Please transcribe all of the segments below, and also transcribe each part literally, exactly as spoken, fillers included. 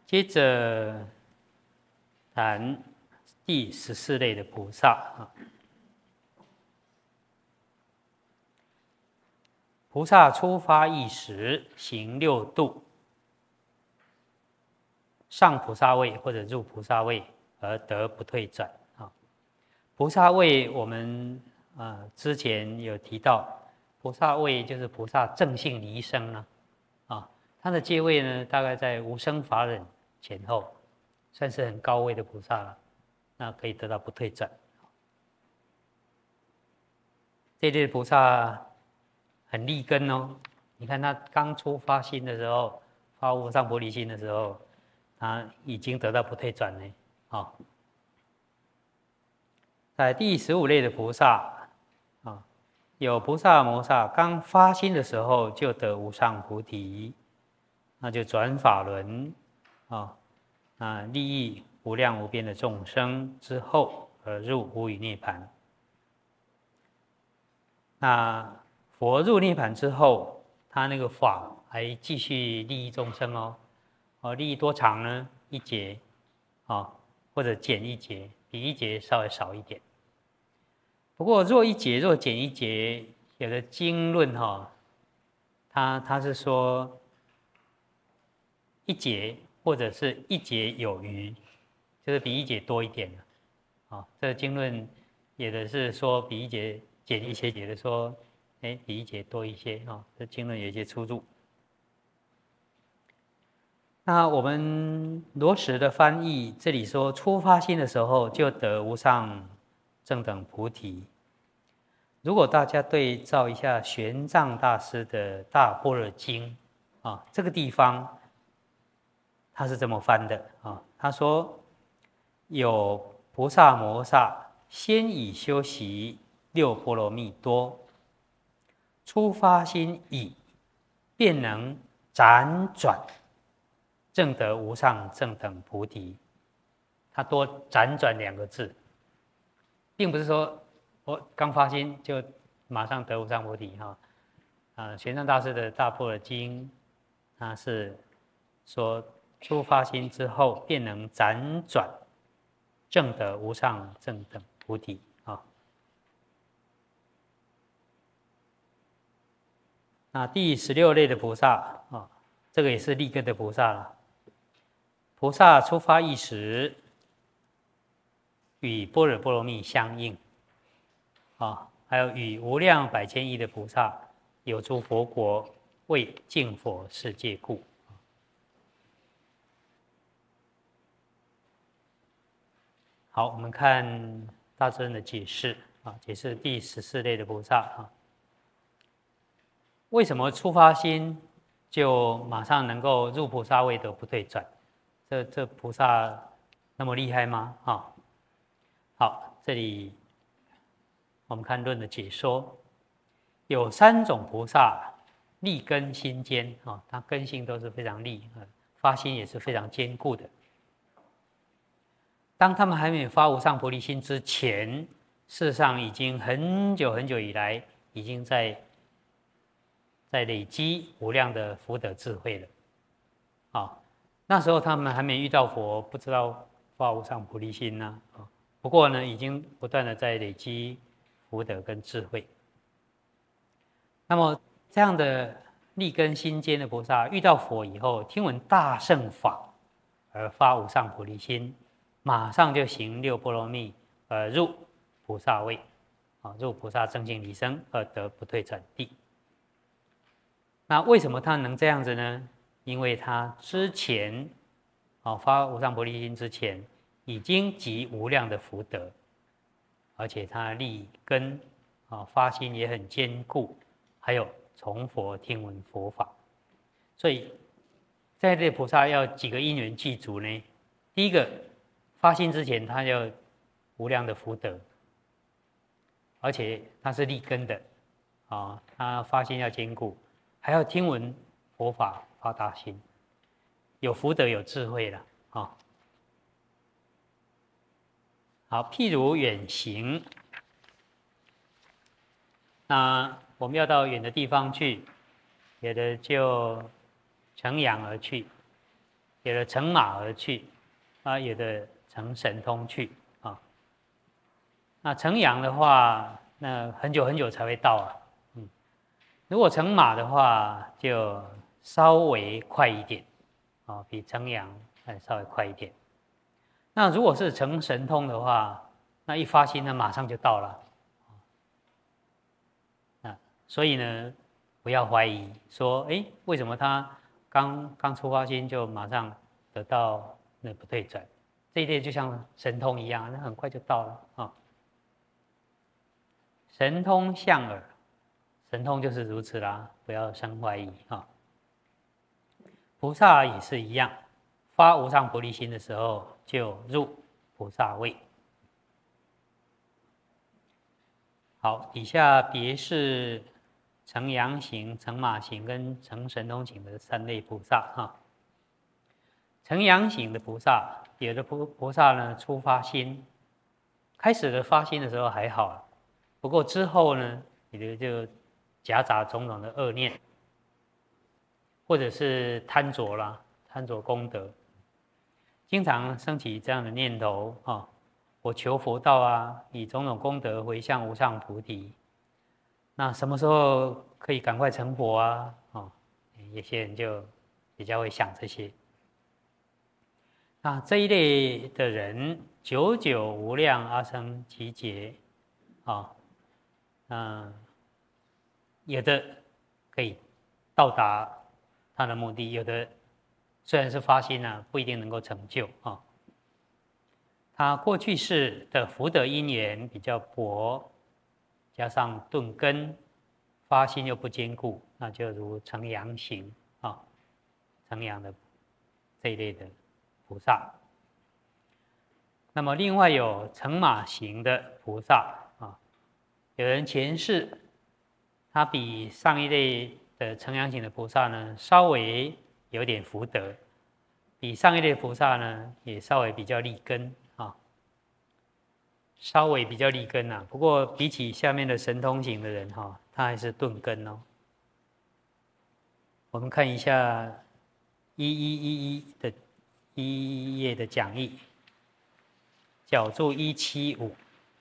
接着谈第十四类的菩萨啊。菩萨初发意时，行六度，上菩萨位或者入菩萨位，而得不退转啊。菩萨位我们啊之前有提到，菩萨位就是菩萨正性离生呢啊，他的阶位呢大概在无生法忍前后，算是很高位的菩萨了，那可以得到不退转。这类菩萨很立根哦，你看他刚出发心的时候，发无上菩提心的时候，他已经得到不退转呢。啊，在第十五类的菩萨啊，有菩萨摩萨刚发心的时候就得无上菩提，那就转法轮啊，啊利益无量无边的众生之后而入无余涅槃。那佛入涅槃之后，他那个法还继续利益众生哦，哦，利益多长呢？一劫，啊，或者减一劫，比一劫稍微少一点。不过若一劫，若减一劫，有的经论哈、哦，他他是说一劫或者是一劫有余，就是比一劫多一点啊、哦。这个经论有的是说比一劫减一些，有的说哎比一劫多一些啊、哦。这经论有一些出入。那我们罗什的翻译，这里说初发心的时候就得无上正等菩提。如果大家对照一下玄奘大师的《大般若经》啊，这个地方他是这么翻的啊，他说有菩萨摩萨先以修习六波罗蜜多，初发心已，便能辗转正得无上正等菩提。他多辗转两个字，并不是说我刚发心就马上得无上菩提哈。啊，玄奘大师的《大般若经》，他是说初发心之后，便能辗转正得无上正等菩提啊。那第十六类的菩萨啊，这个也是立根的菩萨了。菩萨初发意时，与般若波罗蜜相应，啊，还有与无量百千亿的菩萨有诸佛国，为净佛世界故。好，我们看大智论的解释啊，解释第十四类的菩萨啊，为什么初发心就马上能够入菩萨位得不退转？这这菩萨那么厉害吗？啊，好，这里我们看论的解说，有三种菩萨立根心坚啊，他根性都是非常立，发心也是非常坚固的。当他们还没有发无上菩提心之前，事实上已经很久很久以来，已经在在累积无量的福德智慧了，啊。那时候他们还没遇到佛，不知道发无上菩提心呢、啊。不过呢，已经不断的在累积福德跟智慧。那么这样的立根心坚的菩萨，遇到佛以后，听闻大乘法而发无上菩提心，马上就行六波罗蜜，而入菩萨位，啊，入菩萨正性离生，而得不退转地。那为什么他能这样子呢？因为他之前，啊，发无上菩提心之前，已经集无量的福德，而且他立根，啊，发心也很坚固，还有从佛听闻佛法，所以在这菩萨要几个因缘具足呢？第一个，发心之前他要无量的福德，而且他是立根的，啊，他发心要坚固，还要听闻佛法。发大心，有福德有智慧了啊。好，譬如远行，那我们要到远的地方去，有的就乘仰而去， 有的乘马而去，啊，有的乘神通去啊。那乘羊的话，那很久很久才会到啊。嗯，如果乘马的话，就稍微快一点，啊，比乘羊还稍微快一点。那如果是乘神通的话，那一发心呢，马上就到了。啊，所以呢，不要怀疑说，哎，为什么他刚刚出发心就马上得到那不退转？这一类就像神通一样，那很快就到了啊。神通向耳，神通就是如此啦，不要生怀疑啊。菩萨也是一样，发无上菩提心的时候就入菩萨位。好，底下别是乘羊行、乘马行跟乘神通行的三类菩萨哈。乘羊行的菩萨，有的菩菩萨呢初发心，开始的发心的时候还好，不过之后呢，有的就夹杂种种的恶念，或者是贪着啦，贪着功德，经常升起这样的念头啊。我求佛道啊，以种种功德回向无上菩提。那什么时候可以赶快成佛啊？哦，有些人就比较会想这些。那这一类的人，久久无量阿僧祇劫，啊，嗯，有的可以到达他的目的，有的虽然是发心啊，不一定能够成就啊。他过去世的福德因缘比较薄，加上钝根，发心又不坚固，那就如乘羊行啊，乘羊的这一类的菩萨。那么另外有乘马行的菩萨啊，有人前世他比上一类的乘羊行的菩萨呢，稍微有点福德，比上一类菩萨呢也稍微比较利根。稍微比较利根啊，不过比起下面的神通行的人哈、哦，他还是钝根哦。我们看一下一一一一的一页的讲义，角注一七五，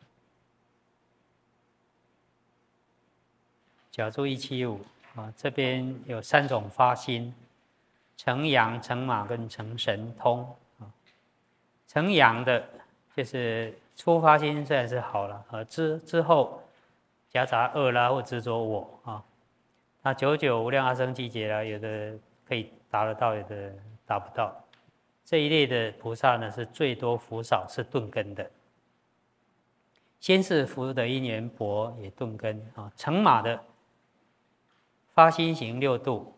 角注一七五啊，这边有三种发心：乘羊、乘马跟乘神通啊。乘羊的就是初发心虽然是好了，而之之后夹杂恶啦或执着我啊，那久久无量阿僧祇劫啦，有的可以达得到，有的达不到。这一类的菩萨呢，是最多福少是钝根的。先是福德因缘薄，也钝根啊。乘马的发心行六度，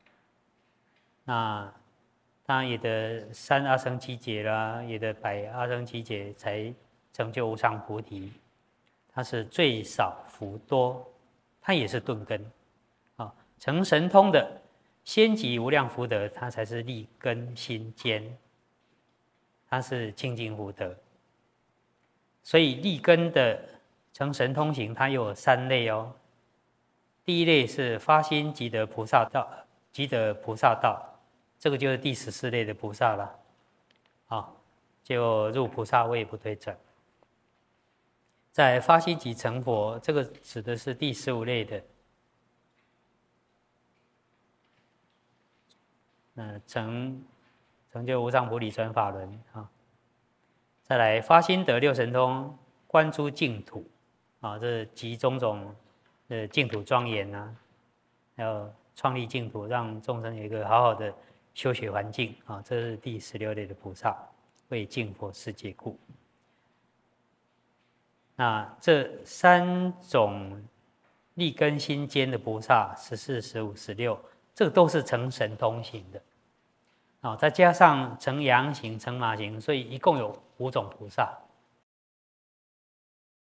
那当然有的三阿僧祇劫啦，有的百阿僧祇劫才成就无上菩提，它是最少福多，它也是钝根啊。乘神通的先集无量福德，它才是利根心坚，它是清净福德。所以利根的乘神通行，它又有三类哦。第一类是发心即得菩萨道，即得菩萨道，这个就是第十四类的菩萨了，啊，就入菩萨位不退转。在发心即成佛，这个指的是第十五类的，嗯，成成就无上菩提转法轮啊。再来发心得六神通，观诸净土啊，这集种种的净土庄严啊，要创立净土，让众生有一个好好的修学环境啊，这是第十六类的菩萨，为净佛世界故。那这三种利根心坚的菩萨，十四、十五、十六，这个都是乘神通行的，啊，再加上乘羊行、乘马行，所以一共有五种菩萨。